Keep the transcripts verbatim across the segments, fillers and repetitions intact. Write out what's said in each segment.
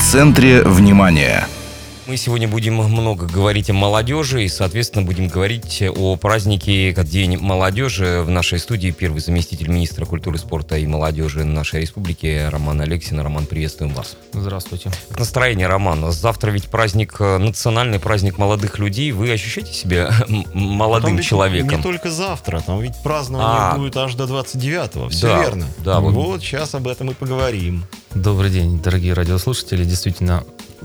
центре внимания. Мы сегодня будем много говорить о молодежи и, соответственно, будем говорить о празднике День молодежи. В нашей студии первый заместитель министра культуры, спорта и молодежи нашей республики Роман Алексин. Роман, приветствуем вас. Здравствуйте. Как настроение, Роман? Завтра ведь праздник, национальный праздник молодых людей. Вы ощущаете себя молодым там человеком? Не только завтра, там ведь празднование а, будет аж до двадцать девятого. Все да, верно. Да, вот. вот. вот сейчас об этом и поговорим. Добрый день, дорогие радиослушатели. Действительно,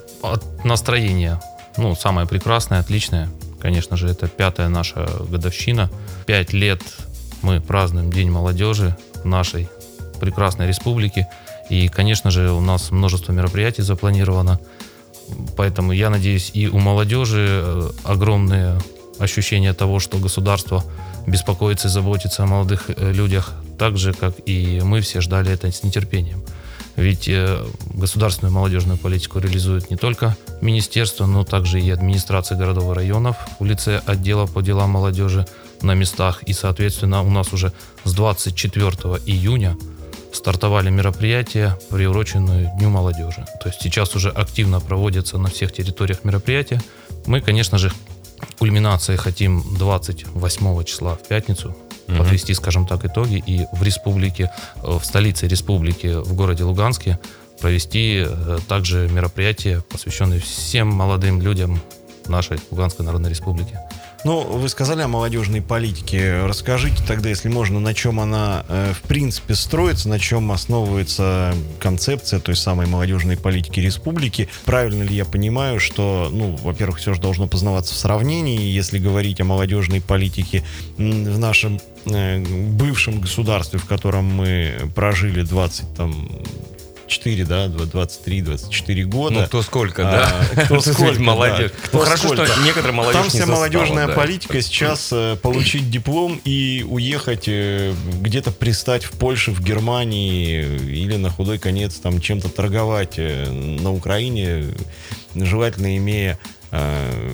от настроения, ну, самое прекрасное, отличное. Конечно же, это пятая наша годовщина. Пять лет мы празднуем День молодежи в нашей прекрасной республике. И, конечно же, у нас множество мероприятий запланировано. Поэтому я надеюсь, и у молодежи огромные ощущения того, что государство беспокоится и заботится о молодых людях, так же, как и мы все ждали это с нетерпением. Ведь государственную молодежную политику реализует не только министерство, но также и администрации городов и районов в лице отдела по делам молодежи на местах. И, соответственно, у нас уже с двадцать четвёртого июня стартовали мероприятия, приуроченные Дню молодежи. То есть сейчас уже активно проводятся на всех территориях мероприятия. Мы, конечно же, кульминацией хотим двадцать восьмого числа в пятницу подвести, скажем так, итоги и в республике, в столице республики, в городе Луганске провести также мероприятия, посвященные всем молодым людям нашей Луганской Народной Республики. Ну, вы сказали о молодежной политике. Расскажите тогда, если можно, на чем она, э, в принципе, строится, на чем основывается концепция той самой молодежной политики республики. Правильно ли я понимаю, что, ну, во-первых, все же должно познаваться в сравнении. Если говорить о молодежной политике в нашем э, бывшем государстве, в котором мы прожили двадцать, там, четыре, да, двадцать три двадцать четыре года. Ну, кто сколько, да? А, кто сколько, молодежь. Да, кто ну, хорошо, сколько. что некоторые молодежь Там не вся застала, молодежная да. политика сейчас э, получить диплом и уехать э, где-то пристать в Польше, в Германии или на худой конец там чем-то торговать э, на Украине, желательно имея э,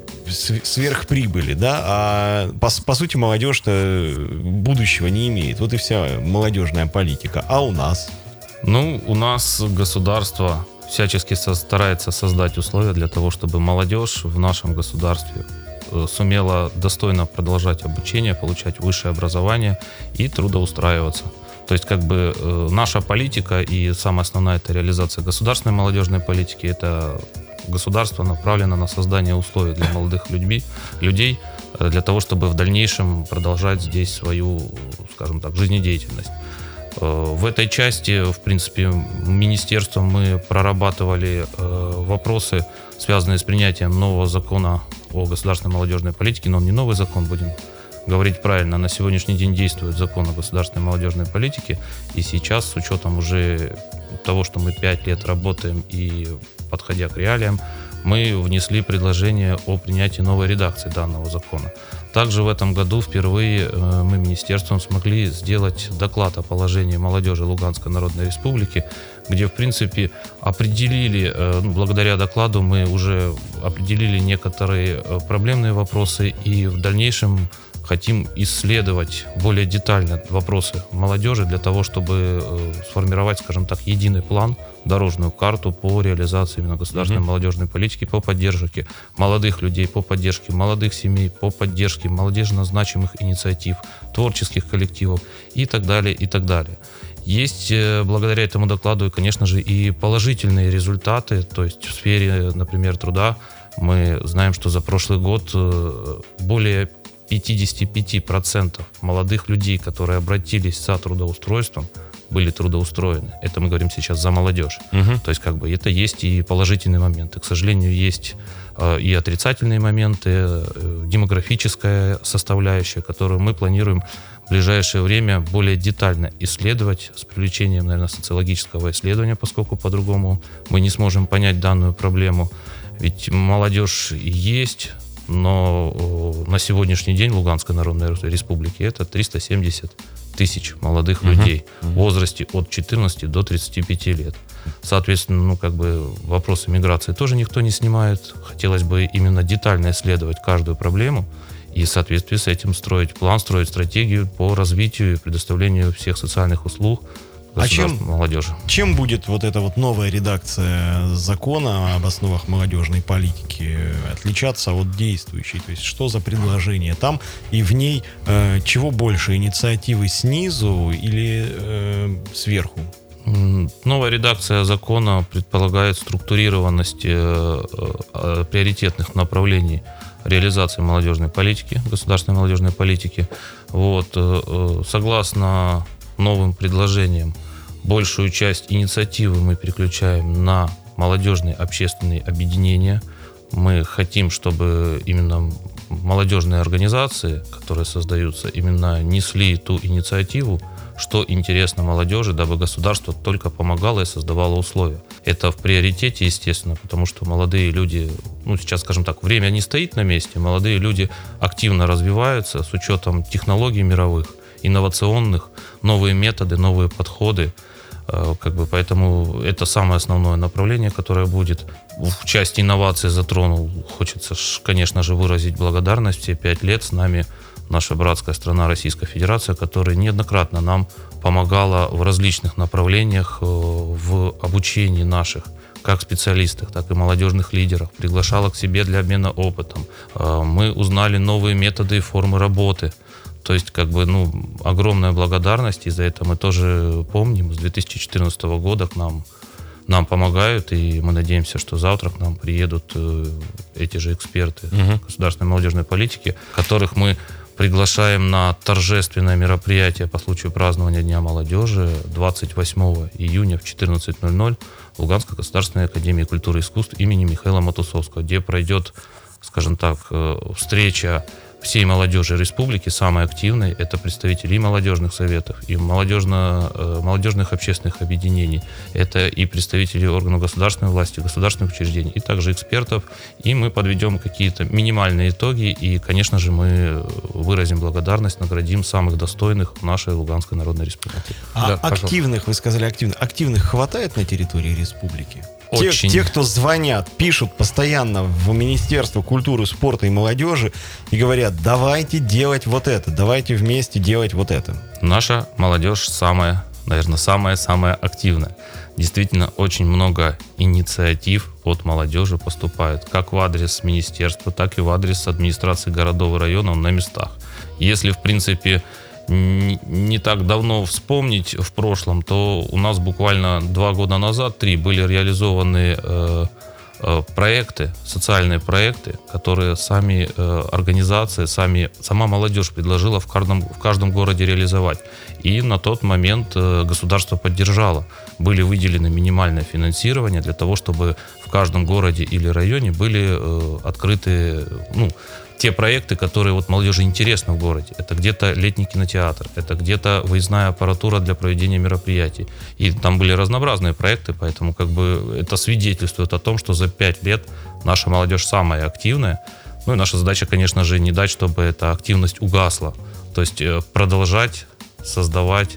сверхприбыли, да, а по, по сути молодежь-то будущего не имеет. Вот и вся молодежная политика. А у нас? Ну, у нас государство всячески со- старается создать условия для того, чтобы молодежь в нашем государстве э, сумела достойно продолжать обучение, получать высшее образование и трудоустраиваться. То есть, как бы, э, наша политика и самая основная это реализация государственной молодежной политики, это государство направлено на создание условий для молодых людьми, людей, э, для того, чтобы в дальнейшем продолжать здесь свою, скажем так, жизнедеятельность. В этой части, в принципе, министерством мы прорабатывали вопросы, связанные с принятием нового закона о государственной молодежной политике, но он не новый закон, будем говорить правильно. На сегодняшний день действует закон о государственной молодежной политике, и сейчас, с учетом уже того, что мы пять лет работаем и подходя к реалиям, мы внесли предложение о принятии новой редакции данного закона. Также в этом году впервые мы министерством смогли сделать доклад о положении молодежи Луганской Народной Республики, где, в принципе, определили, ну, благодаря докладу мы уже определили некоторые проблемные вопросы и в дальнейшем хотим исследовать более детально вопросы молодежи для того, чтобы э, сформировать, скажем так, единый план, дорожную карту по реализации именно государственной mm-hmm. молодежной политики, по поддержке молодых людей, по поддержке молодых семей, по поддержке молодежно значимых инициатив, творческих коллективов и так далее, и так далее. Есть э, благодаря этому докладу, конечно же, и положительные результаты, то есть в сфере, например, труда. Мы знаем, что за прошлый год э, более пятьдесят пять процентов молодых людей, которые обратились за трудоустройством, были трудоустроены. Это мы говорим сейчас за молодежь. Угу. То есть, как бы, это есть и положительные моменты. К сожалению, есть э, и отрицательные моменты, э, демографическая составляющая, которую мы планируем в ближайшее время более детально исследовать с привлечением, наверное, социологического исследования, поскольку по-другому мы не сможем понять данную проблему. Ведь молодежь есть, но на сегодняшний день в Луганской Народной Республике это триста семьдесят тысяч молодых uh-huh. людей uh-huh. в возрасте от четырнадцати до тридцати пяти лет. Соответственно, ну, как бы вопросы миграции тоже никто не снимает. Хотелось бы именно детально исследовать каждую проблему и в соответствии с этим строить план, строить стратегию по развитию и предоставлению всех социальных услуг А чем, молодежи. Чем будет вот эта вот новая редакция закона об основах молодежной политики отличаться от действующей? То есть что за предложение там и в ней э, чего больше, инициативы снизу или э, сверху? Новая редакция закона предполагает структурированность э, э, приоритетных направлений реализации молодежной политики, государственной молодежной политики. Вот, э, э, согласно новым предложениям, большую часть инициативы мы переключаем на молодежные общественные объединения. Мы хотим, чтобы именно молодежные организации, которые создаются, именно несли ту инициативу, что интересно молодежи, дабы государство только помогало и создавало условия. Это в приоритете, естественно, потому что молодые люди, ну сейчас, скажем так, время не стоит на месте, молодые люди активно развиваются с учетом технологий мировых, инновационных, новые методы, новые подходы. Как бы, поэтому это самое основное направление, которое будет. В части инноваций затронул. Хочется, конечно же, выразить благодарность. Все пять лет с нами наша братская страна Российская Федерация, которая неоднократно нам помогала в различных направлениях в обучении наших как специалистов, так и молодежных лидеров, приглашала к себе для обмена опытом. Мы узнали новые методы и формы работы. То есть, как бы, ну, огромная благодарность, и за это мы тоже помним. С две тысячи четырнадцатого года к нам, нам помогают, и мы надеемся, что завтра к нам приедут э, эти же эксперты uh-huh. государственной молодежной политики, которых мы приглашаем на торжественное мероприятие по случаю празднования Дня молодежи двадцать восьмого июня в четырнадцать ноль ноль в Луганской государственной академии культуры и искусств имени Михаила Матусовского, где пройдет, скажем так, встреча всей молодежи республики, самой активной. Это представители и молодежных советов, и молодежно, молодежных общественных объединений. Это и представители органов государственной власти, государственных учреждений, и также экспертов. И мы подведем какие-то минимальные итоги. И, конечно же, мы выразим благодарность, наградим самых достойных в нашей Луганской Народной Республике. А да, активных, вы сказали активных, активных хватает на территории республики? Те, Очень. те, кто звонят, пишут постоянно в Министерство культуры, спорта и молодежи и говорят, давайте делать вот это, давайте вместе делать вот это. Наша молодежь самая, наверное, самая-самая активная. Действительно, очень много инициатив от молодежи поступает, как в адрес министерства, так и в адрес администрации городов и районов на местах. Если, в принципе, не так давно вспомнить в прошлом, то у нас буквально два года назад, три, были реализованы э, э, проекты, социальные проекты, которые сами э, организации, сами, сама молодежь предложила в каждом, в каждом городе реализовать. И на тот момент э, государство поддержало. Были выделены минимальное финансирование для того, чтобы в каждом городе или районе были э, открыты, ну, те проекты, которые вот молодежи интересны в городе. Это где-то летний кинотеатр, это где-то выездная аппаратура для проведения мероприятий. И там были разнообразные проекты, поэтому как бы это свидетельствует о том, что за пять лет наша молодежь самая активная. Ну и наша задача, конечно же, не дать, чтобы эта активность угасла. То есть продолжать создавать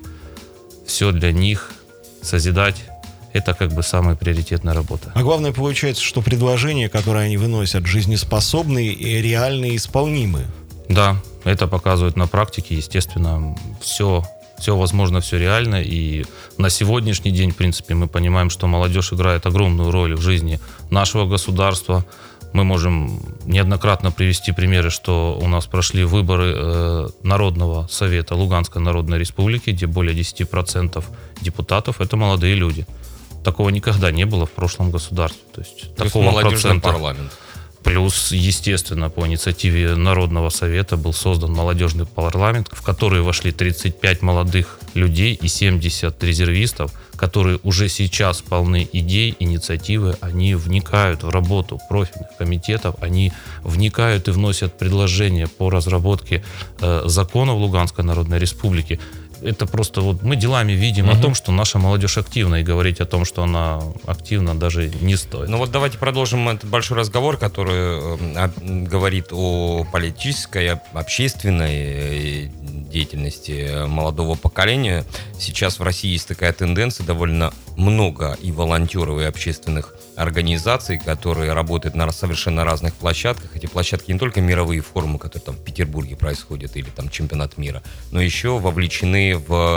все для них, созидать. Это как бы самая приоритетная работа. А главное, получается, что предложения, которые они выносят, жизнеспособные и реально исполнимые. Да, это показывает на практике. Естественно, все, все возможно, все реально. И на сегодняшний день, в принципе, мы понимаем, что молодежь играет огромную роль в жизни нашего государства. Мы можем неоднократно привести примеры, что у нас прошли выборы э, Народного совета Луганской Народной Республики, где более десять процентов депутатов – это молодые люди. Такого никогда не было в прошлом государстве. То есть плюс такого молодежный процента. парламент. Плюс, естественно, по инициативе Народного совета был создан молодежный парламент, в который вошли тридцать пять молодых людей и семьдесят резервистов, которые уже сейчас полны идей, инициативы, они вникают в работу профильных комитетов, они вникают и вносят предложения по разработке э, законов Луганской Народной Республики. Это просто вот мы делами видим угу. о том, что наша молодежь активна, и говорить о том, что она активна, даже не стоит. Ну вот давайте продолжим этот большой разговор, который э, говорит о политической, общественной деятельности молодого поколения. Сейчас в России есть такая тенденция, довольно много и волонтеров, и общественных организаций, которые работают на совершенно разных площадках. Эти площадки не только мировые форумы, которые там в Петербурге происходят, или там чемпионат мира, но еще вовлечены в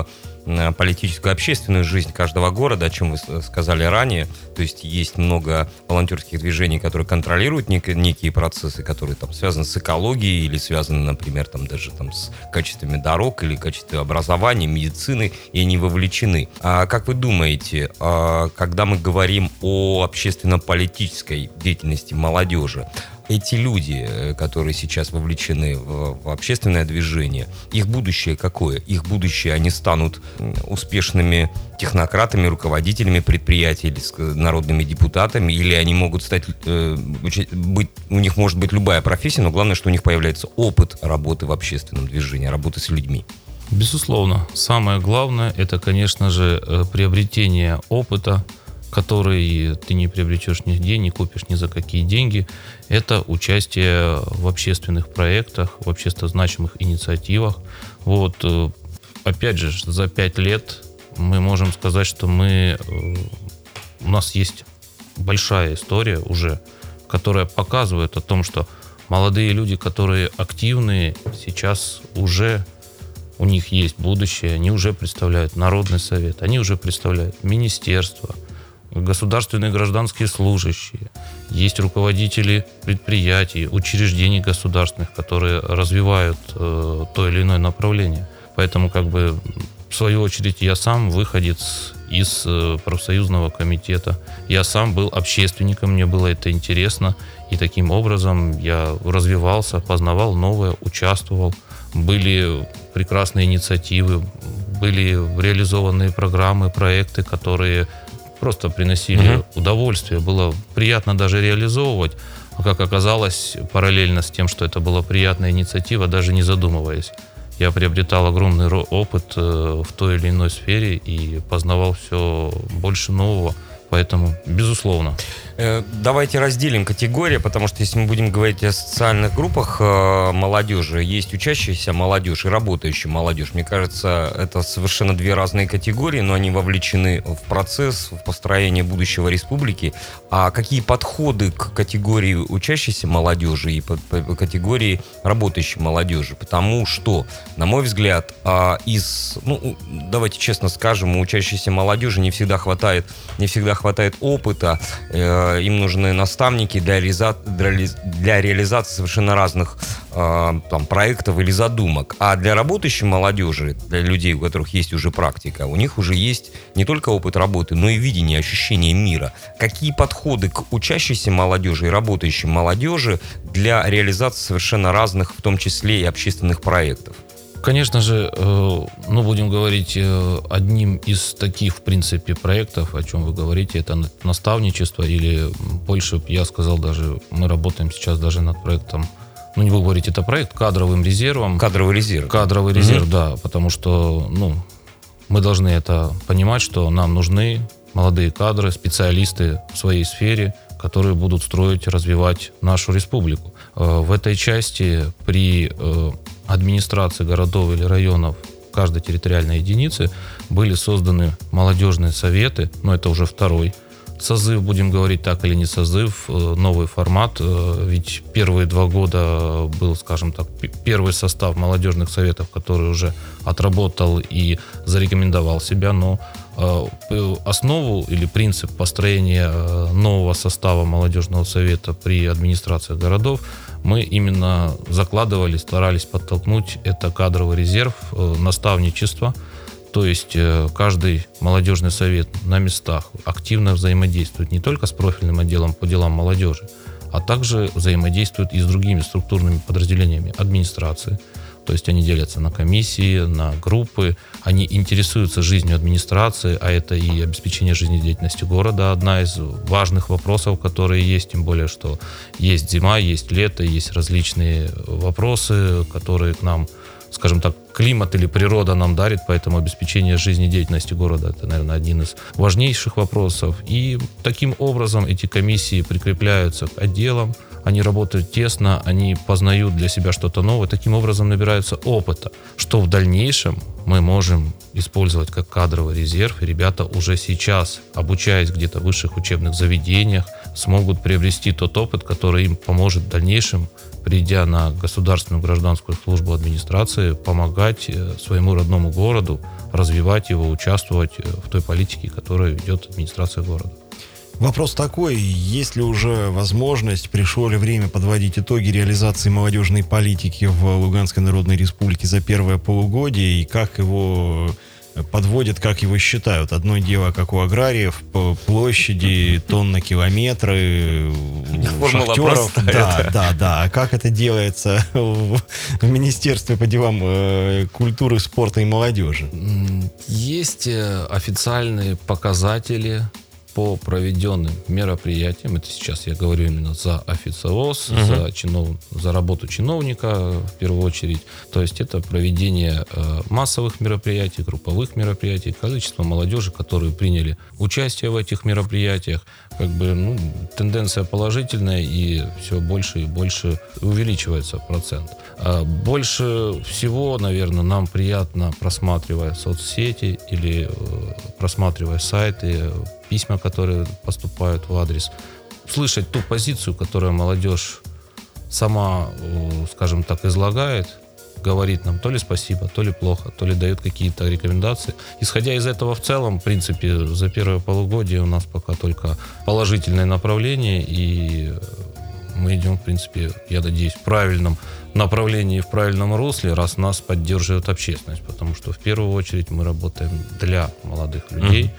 политическую, общественную жизнь каждого города, о чем вы сказали ранее. То есть есть много волонтерских движений, которые контролируют нек- некие процессы, которые там связаны с экологией или связаны, например, там даже там с качествами дорог или качеством образования, медицины, и они вовлечены. А как вы думаете, когда мы говорим о общественно-политической деятельности молодежи, эти люди, которые сейчас вовлечены в, в общественное движение, их будущее какое? Их будущее, они станут успешными технократами, руководителями предприятий или народными депутатами, или они могут стать, э, быть, у них может быть любая профессия, но главное, что у них появляется опыт работы в общественном движении, работы с людьми. Безусловно. Самое главное, это, конечно же, приобретение опыта, который ты не приобретешь нигде, не купишь ни за какие деньги. Это участие в общественных проектах, в общественно значимых инициативах. Вот, опять же, за пять лет мы можем сказать, что мы, у нас есть большая история уже, которая показывает о том, что молодые люди, которые активные, сейчас уже у них есть будущее, они уже представляют Народный совет, они уже представляют министерство, государственные гражданские служащие, есть руководители предприятий, учреждений государственных, которые развивают э, то или иное направление. Поэтому, как бы, в свою очередь, я сам выходец из э, профсоюзного комитета. Я сам был общественником, мне было это интересно. И таким образом я развивался, познавал новое, участвовал. Были прекрасные инициативы, были реализованные программы, проекты, которые просто приносили угу. удовольствие. Было приятно даже реализовывать. А как оказалось, параллельно с тем, что это была приятная инициатива, даже не задумываясь, я приобретал огромный опыт в той или иной сфере и познавал все больше нового. Поэтому, безусловно. Давайте разделим категории, потому что если мы будем говорить о социальных группах молодежи, есть учащаяся молодежь и работающая молодежь. Мне кажется, это совершенно две разные категории, но они вовлечены в процесс, в построение будущего республики. А какие подходы к категории учащейся молодежи и по категории работающей молодежи? Потому что, на мой взгляд, из, ну, давайте честно скажем, у учащейся молодежи не всегда хватает, не всегда хватает опыта. Им нужны наставники для, реализа... для реализации совершенно разных э, там, проектов или задумок. А для работающей молодежи, для людей, у которых есть уже практика, у них уже есть не только опыт работы, но и видение, ощущение мира. Какие подходы к учащейся молодежи и работающей молодежи для реализации совершенно разных, в том числе и общественных проектов? Конечно же, ну, будем говорить, одним из таких, в принципе, проектов, о чем вы говорите, это наставничество, или больше, я сказал, даже мы работаем сейчас даже над проектом, ну, не буду говорить, это проект кадровым резервом. Кадровый резерв. Кадровый резерв, mm-hmm. да, потому что, ну, мы должны это понимать, что нам нужны молодые кадры, специалисты в своей сфере, которые будут строить, развивать нашу республику. В этой части при администрации городов или районов каждой территориальной единицы были созданы молодежные советы, но это уже второй созыв, будем говорить так или не созыв, новый формат, ведь первые два года был, скажем так, первый состав молодежных советов, который уже отработал и зарекомендовал себя, но основу или принцип построения нового состава молодежного совета при администрациях городов мы именно закладывали, старались подтолкнуть это кадровый резерв, наставничество. То есть каждый молодежный совет на местах активно взаимодействует не только с профильным отделом по делам молодежи, а также взаимодействует и с другими структурными подразделениями администрации. То есть они делятся на комиссии, на группы, они интересуются жизнью администрации, а это и обеспечение жизнедеятельности города, одна из важных вопросов, которые есть, тем более, что есть зима, есть лето, есть различные вопросы, которые к нам, скажем так, климат или природа нам дарит, поэтому обеспечение жизнедеятельности города – это, наверное, один из важнейших вопросов. И таким образом эти комиссии прикрепляются к отделам, они работают тесно, они познают для себя что-то новое, таким образом набираются опыта, что в дальнейшем мы можем использовать как кадровый резерв. И ребята уже сейчас, обучаясь где-то в высших учебных заведениях, смогут приобрести тот опыт, который им поможет в дальнейшем, придя на государственную гражданскую службу администрации, помогать своему родному городу, развивать его, участвовать в той политике, которую ведет администрация города. Вопрос такой, есть ли уже возможность, пришло ли время подводить итоги реализации молодежной политики в Луганской Народной Республике за первое полугодие, и как его подводят, как его считают? Одно дело, как у аграриев, по площади, тонна километры, Формула шахтеров. простая, Да, да. да, да. А как это делается в Министерстве по делам э, культуры, спорта и молодежи? Есть э, официальные показатели по проведенным мероприятиям. Это сейчас я говорю именно за официоз, Мгм. за, чинов... за работу чиновника в первую очередь. То есть это проведение э, массовых мероприятий, групповых мероприятий, количество молодежи, которые приняли участие в этих мероприятиях. Как бы, ну, тенденция положительная, и все больше и больше увеличивается процент. А больше всего, наверное, нам приятно, просматривая соцсети или э, просматривая сайты, письма, которые поступают в адрес, слышать ту позицию, которую молодежь сама, э, скажем так, излагает, говорит нам то ли спасибо, то ли плохо, то ли дает какие-то рекомендации. Исходя из этого, в целом, в принципе, за первое полугодие у нас пока только положительное направление, и мы идем, в принципе, я надеюсь, в правильном направлении, в правильном русле, раз нас поддерживает общественность, потому что в первую очередь мы работаем для молодых людей.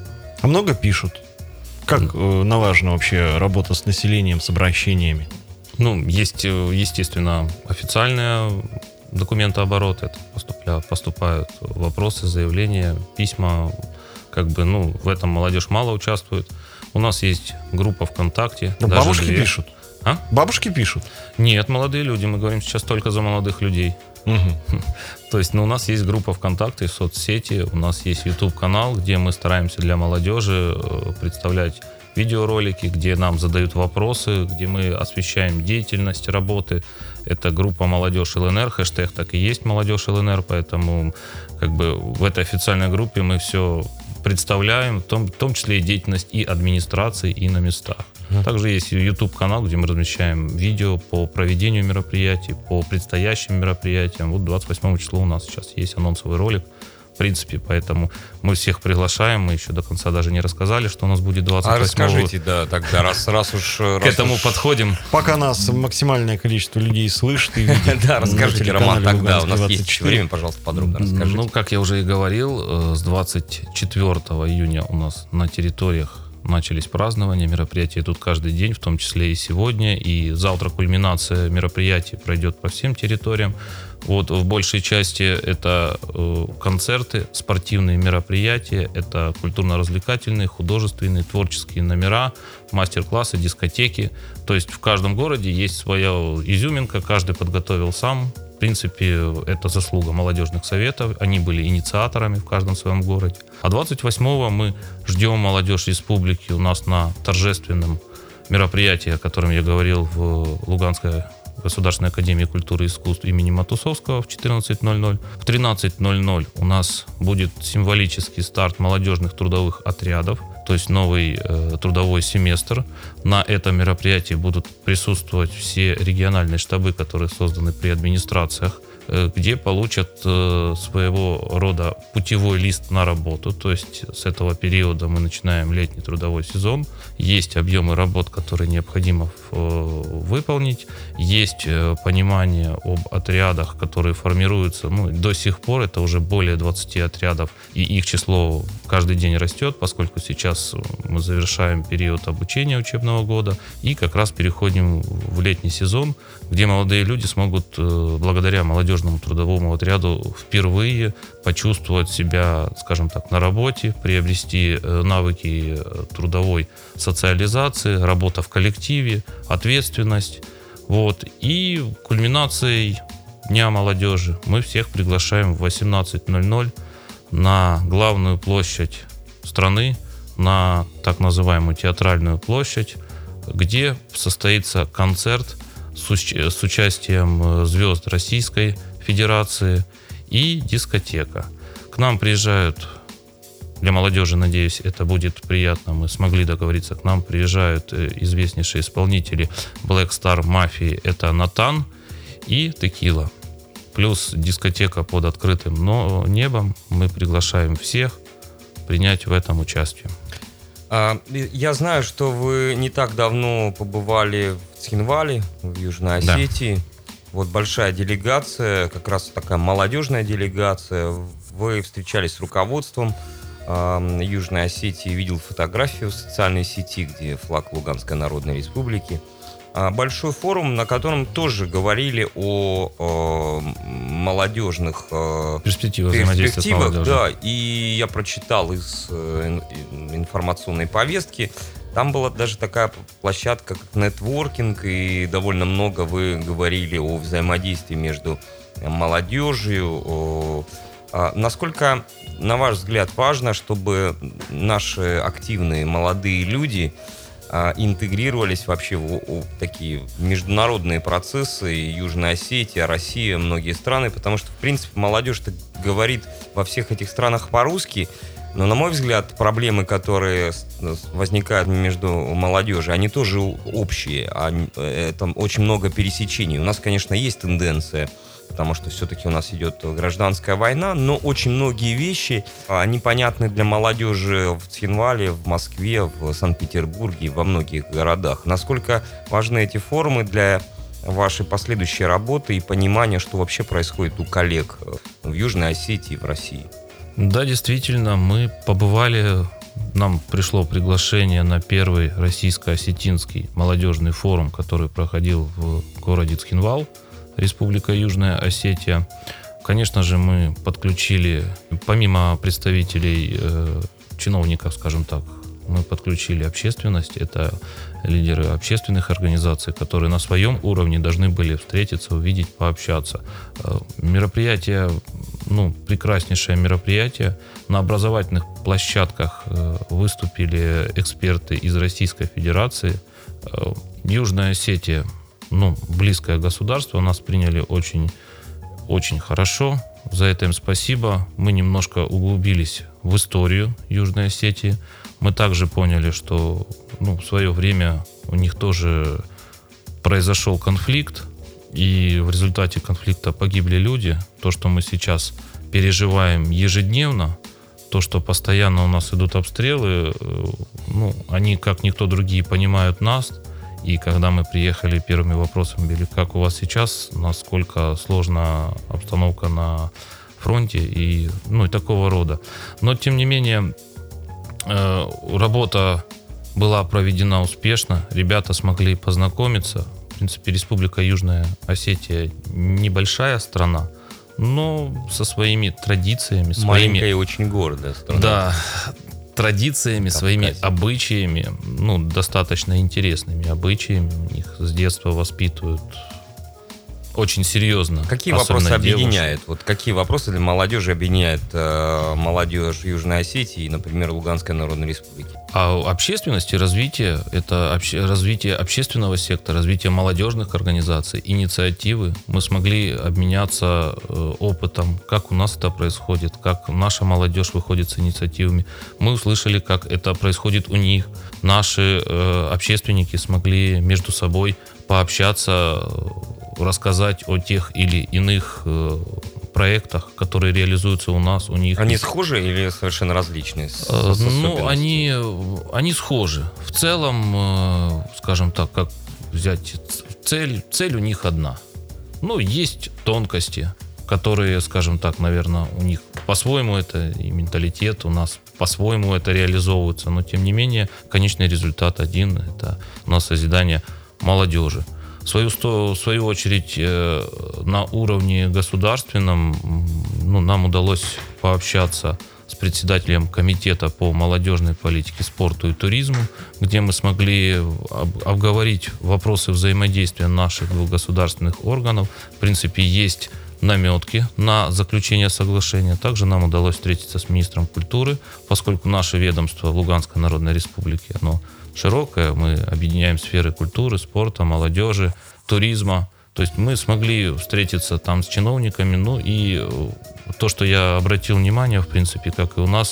А много пишут? Как э, налажена вообще работа с населением, с обращениями? Ну, есть, э, естественно, официальные документооборот, это поступля, поступают вопросы, заявления, письма. Как бы, ну, в этом молодежь мало участвует. У нас есть группа ВКонтакте. Ну, даже бабушки две. пишут. А? Бабушки пишут. Нет, молодые люди. Мы говорим сейчас только за молодых людей. Мгм. То есть, ну, у нас есть группа ВКонтакте, соцсети, у нас есть YouTube-канал, где мы стараемся для молодежи э, представлять видеоролики, где нам задают вопросы, где мы освещаем деятельность работы. Это группа «Молодежь ЛНР», хэштег так и есть «Молодежь ЛНР», поэтому как бы в этой официальной группе мы все представляем, в том, в том числе и деятельность и администрации, и на местах. Мгм. Также есть YouTube-канал, где мы размещаем видео по проведению мероприятий, по предстоящим мероприятиям. Вот двадцать восьмого числа у нас сейчас есть анонсовый ролик. В принципе, поэтому мы всех приглашаем. Мы еще до конца даже не рассказали, что у нас будет двадцать А восьмого. расскажите, да, тогда, раз, раз уж... К этому подходим. Пока нас максимальное количество людей слышит и видит. Да, расскажите, на Роман, телеканале тогда. У нас «Луганск есть двадцать четыре». время, пожалуйста, подробно расскажите. Ну, как я уже и говорил, э, с двадцать четвёртого июня у нас на территориях начались празднования, мероприятия идут каждый день, в том числе и сегодня. И завтра кульминация мероприятий пройдет по всем территориям. Вот в большей части это э, концерты, спортивные мероприятия, это культурно-развлекательные, художественные, творческие номера, мастер-классы, дискотеки. То есть в каждом городе есть своя изюминка, каждый подготовил сам. В принципе, это заслуга молодежных советов. Они были инициаторами в каждом своем городе. А двадцать восьмого мы ждем молодежь республики у нас на торжественном мероприятии, о котором я говорил, в Луганской Государственной академии культуры и искусств имени Матусовского в четырнадцать ноль ноль. В тринадцать ноль ноль у нас будет символический старт молодежных трудовых отрядов, то есть новый э, трудовой семестр. На этом мероприятии будут присутствовать все региональные штабы, которые созданы при администрациях, э, где получат э, своего рода путевой лист на работу. То есть с этого периода мы начинаем летний трудовой сезон. Есть объемы работ, которые необходимо э, выполнить. Есть э, понимание об отрядах, которые формируются. Ну, до сих пор это уже более двадцати отрядов, и их число каждый день растет, поскольку сейчас мы завершаем период обучения учебного года и как раз переходим в летний сезон, где молодые люди смогут э, благодаря молодежному трудовому отряду впервые почувствовать себя, скажем так, на работе, приобрести э, навыки э, трудовой социализации, работа в коллективе, ответственность. Вот. И кульминацией Дня молодежи мы всех приглашаем в восемнадцать ноль ноль на главную площадь страны, на так называемую театральную площадь, где состоится концерт с, уч- с участием звезд Российской Федерации и дискотека. К нам приезжают Для молодежи, надеюсь, это будет приятно. Мы смогли договориться. К нам приезжают известнейшие исполнители Black Star Mafia. Это Натан и Текила. Плюс дискотека под открытым но небом. Мы приглашаем всех принять в этом участие. Я знаю, что вы не так давно побывали в Цхинвале, в Южной Осетии. Да. Вот большая делегация, как раз такая молодежная делегация. Вы встречались с руководством э, Южной Осетии, видел фотографию в социальной сети, где флаг Луганской Народной Республики. Э, большой форум, на котором тоже говорили о, о молодежных э, перспективах, перспективах, да, и я прочитал из э, информационной повестки. Там была даже такая площадка, как нетворкинг, и довольно много вы говорили о взаимодействии между молодежью. О... А насколько, на ваш взгляд, важно, чтобы наши активные молодые люди а, интегрировались вообще в, в такие международные процессы, Южная Осетия, Россия, многие страны, потому что, в принципе, молодежь-то говорит во всех этих странах по-русски. Но, на мой взгляд, проблемы, которые возникают между молодежью, они тоже общие. Там очень много пересечений. У нас, конечно, есть тенденция, потому что все-таки у нас идет гражданская война, но очень многие вещи, они понятны для молодежи в Цхинвале, в Москве, в Санкт-Петербурге, во многих городах. Насколько важны эти форумы для вашей последующей работы и понимания, что вообще происходит у коллег в Южной Осетии, в России? Да, действительно, мы побывали, нам пришло приглашение на первый российско-осетинский молодежный форум, который проходил в городе Цхинвал, Республика Южная Осетия. Конечно же, мы подключили, помимо представителей э, чиновников, скажем так, мы подключили общественность, это лидеры общественных организаций, которые на своем уровне должны были встретиться, увидеть, пообщаться. Мероприятие, ну, прекраснейшее мероприятие. На образовательных площадках выступили эксперты из Российской Федерации. Южная Осетия, ну, близкое государство, нас приняли очень, очень хорошо. За это им спасибо. Мы немножко углубились в историю Южной Осетии. Мы также поняли, что, ну, в свое время у них тоже произошел конфликт, и в результате конфликта погибли люди. То, что мы сейчас переживаем ежедневно, то, что постоянно у нас идут обстрелы, ну, они, как никто другие, понимают нас. И когда мы приехали, первыми вопросами были, как у вас сейчас, насколько сложна обстановка на фронте и, ну, и такого рода. Но, тем не менее, работа была проведена успешно, ребята смогли познакомиться. В принципе, Республика Южная Осетия небольшая страна, но со своими традициями, своими... Маленькая и очень гордая страна. Да, традициями, Кавказе. Своими обычаями, ну, достаточно интересными обычаями. У них с детства воспитывают очень серьезно. Какие вопросы объединяют? Вот какие вопросы для молодежи объединяют э, молодежь Южной Осетии и, например, Луганской Народной Республики? А общественность и развитие, это обще, развитие общественного сектора, развитие молодежных организаций, инициативы. Мы смогли обменяться э, опытом, как у нас это происходит, как наша молодежь выходит с инициативами. Мы услышали, как это происходит у них. Наши э, общественники смогли между собой пообщаться, рассказать о тех или иных э, проектах, которые реализуются у нас, у них. Они схожи или совершенно различные? С, э, с ну, они, они схожи. В целом, э, скажем так, как взять цель, цель у них одна. Ну, есть тонкости, которые, скажем так, наверное, у них по-своему это и менталитет, у нас по-своему это реализовывается, но тем не менее, конечный результат один, это у нас созидание молодежи. В свою, в свою очередь, на уровне государственном, ну, нам удалось пообщаться с председателем комитета по молодежной политике, спорту и туризму, где мы смогли обговорить вопросы взаимодействия наших двух государственных органов. В принципе, есть наметки на заключение соглашения. Также нам удалось встретиться с министром культуры, поскольку наше ведомство Луганской Народной Республики, оно широкое, мы объединяем сферы культуры, спорта, молодежи, туризма. То есть мы смогли встретиться там с чиновниками. Ну и то, что я обратил внимание, в принципе, как и у нас,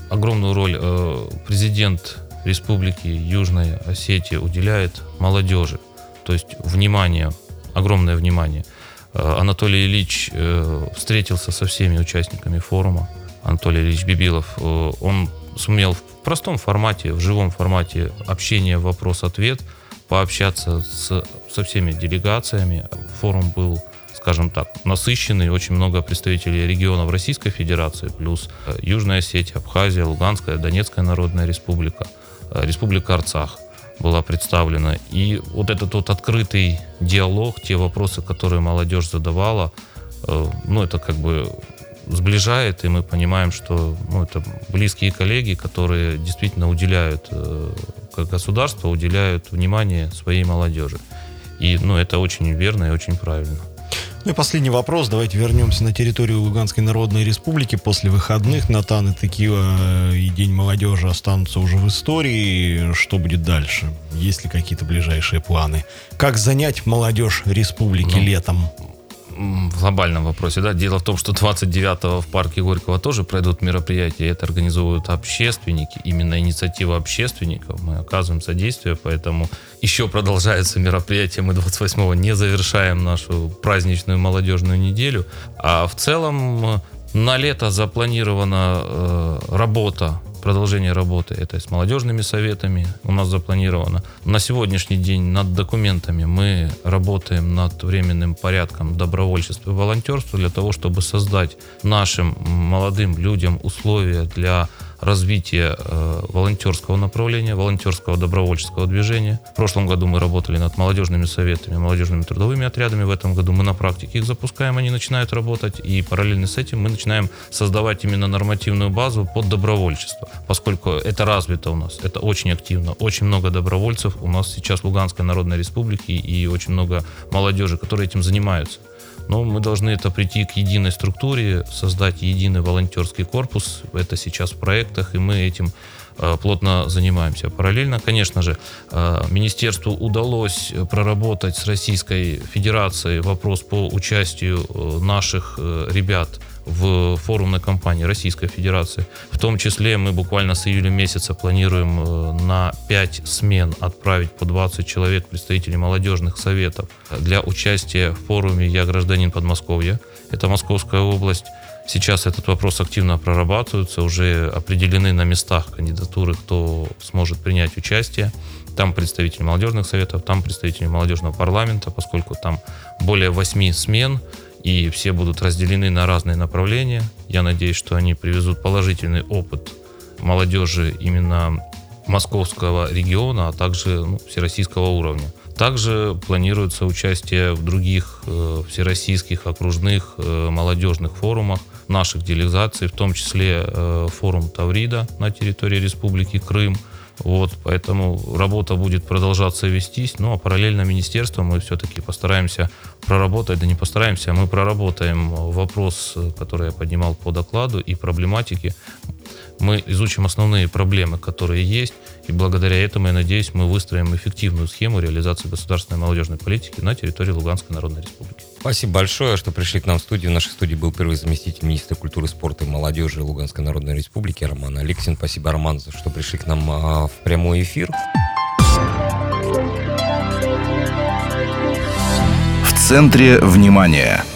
огромную роль э, президент Республики Южной Осетии уделяет молодежи. То есть внимание, огромное внимание. Э, Анатолий Ильич э, встретился со всеми участниками форума. Анатолий Ильич Бибилов, э, он сумел в простом формате, в живом формате общения, вопрос-ответ, пообщаться с, со всеми делегациями. Форум был, скажем так, насыщенный. Очень много представителей регионов Российской Федерации, плюс Южная Осетия, Абхазия, Луганская, Донецкая Народная Республика, Республика Арцах была представлена. И вот этот вот открытый диалог, те вопросы, которые молодежь задавала, ну, это как бы сближает, и мы понимаем, что ну, это близкие коллеги, которые действительно уделяют, как государство, уделяют внимание своей молодежи. И ну, это очень верно и очень правильно. Ну и последний вопрос. Давайте вернемся на территорию Луганской Народной Республики. После выходных Натан и Текила и День молодежи останутся уже в истории. Что будет дальше? Есть ли какие-то ближайшие планы? Как занять молодежь республики ну, летом? В глобальном вопросе, да. Дело в том, что двадцать девятого в парке Горького тоже пройдут мероприятия. Это организуют общественники. Именно инициатива общественников. Мы оказываем содействие, поэтому еще продолжается мероприятие. Мы двадцать восьмого не завершаем нашу праздничную молодежную неделю. А в целом на лето запланирована э, работа, продолжение работы. Это с молодежными советами у нас запланировано. На сегодняшний день над документами мы работаем над временным порядком добровольчества и волонтерства для того, чтобы создать нашим молодым людям условия для развития э, волонтерского направления, волонтерского добровольческого движения. В прошлом году мы работали над молодежными советами, молодежными трудовыми отрядами. В этом году мы на практике их запускаем, они начинают работать. И параллельно с этим мы начинаем создавать именно нормативную базу под добровольчество. Поскольку это развито у нас, это очень активно. Очень много добровольцев у нас сейчас в Луганской Народной Республике и очень много молодежи, которые этим занимаются. Но мы должны это прийти к единой структуре, создать единый волонтерский корпус. Это сейчас в проектах, и мы этим э, плотно занимаемся. Параллельно, конечно же, э, министерству удалось проработать с Российской Федерацией вопрос по участию э, наших э, ребят в форумной кампании Российской Федерации. В том числе мы буквально с июля месяца планируем на пять смен отправить по двадцать человек представителей молодежных советов для участия в форуме «Я гражданин Подмосковья». Это Московская область. Сейчас этот вопрос активно прорабатывается. Уже определены на местах кандидатуры, кто сможет принять участие. Там представители молодежных советов, там представители молодежного парламента, поскольку там более восьми смен, и все будут разделены на разные направления. Я надеюсь, что они привезут положительный опыт молодежи именно московского региона, а также ну, всероссийского уровня. Также планируется участие в других э, всероссийских окружных э, молодежных форумах наших делегаций, в том числе э, форум Таврида на территории Республики Крым. Вот, поэтому работа будет продолжаться вестись, ну а параллельно министерству мы все-таки постараемся проработать, да не постараемся, а мы проработаем вопрос, который я поднимал по докладу и проблематике. Мы изучим основные проблемы, которые есть, и благодаря этому, я надеюсь, мы выстроим эффективную схему реализации государственной молодежной политики на территории Луганской Народной Республики. Спасибо большое, что пришли к нам в студию. В нашей студии был первый заместитель министра культуры, спорта и молодежи Луганской Народной Республики Роман Алексин. Спасибо, Роман, за что пришли к нам а, в прямой эфир. В центре внимания.